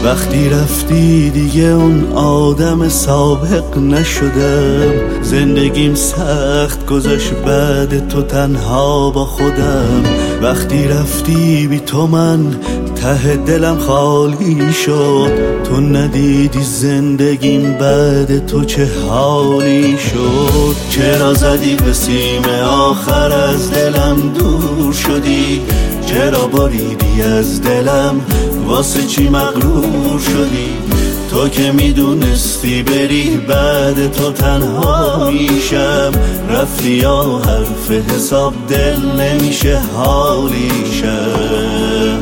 وقتی رفتی دیگه اون آدم سابق نشدم. زندگیم سخت گذشت بعد تو تنها با خودم. وقتی رفتی بی تو من ته دلم خالی شد. تو ندیدی زندگیم بعد تو چه حالی شد. چرا زدی به سیم آخر از دلم دور شدی؟ چرا بریدی از دلم؟ واسه چی مغرور شدی؟ تو که میدونستی بری بعد تو تنها میشم. رفتی یا حرف حساب دل نمیشه حالی شم.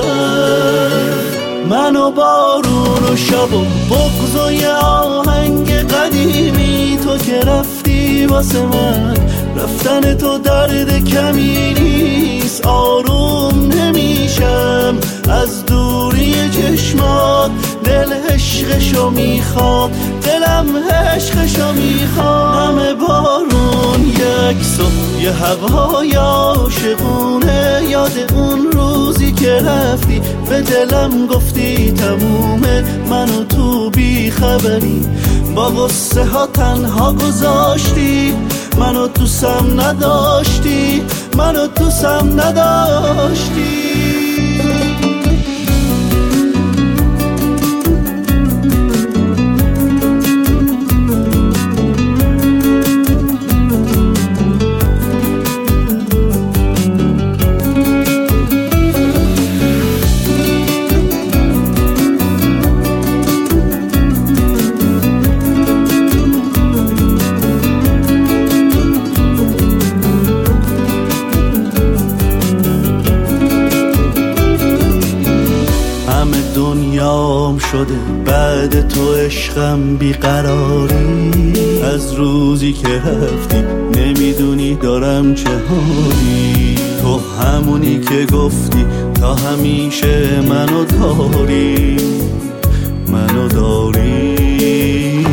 من و بارون و شب و بغض و یه آهنگ قدیمی. تو که رفتی واسه من رفتن تو درد کمی نیست. آروم نمیشم از دوری چشمات. دل عشقشو میخواد، دلم عشقشو میخواد. همه بارون یک صبح یه هوای عاشقونه. یاد اون روزی که رفتی به دلم گفتی تمومه. منو تو بی خبری با غصه ها تنها گذاشتی. منو دوستم نداشتی، منو دوستم نداشتی. دنیام شده بعد تو عشقم بیقراری. از روزی که رفتی نمیدونی دارم چه حالی. تو همونی که گفتی تا همیشه منو داری، منو داری.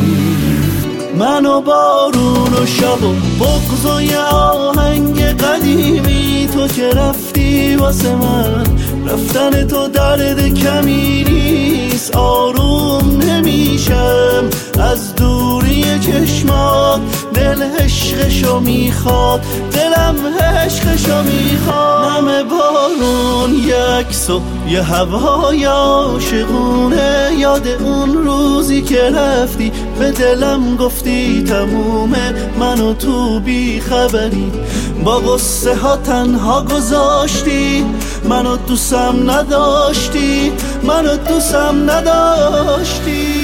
منو بارون و شب و بغض و یه آهنگ قدیمی. تو که رفتی واسه من رفتن تو درد کمی نیست. آروم نمیشم از دوری چشمات. دل عشقشو میخواد، دلم عشقشو میخواد. همه بارون یک صبح یه هوای عاشقونه. یاد اون روزی که رفتی به دلم گفتی تمومه. منو تو بی خبری با غصه ها تنها گذاشتی. منو دوستم نداشتی، منو دوستم نداشتی.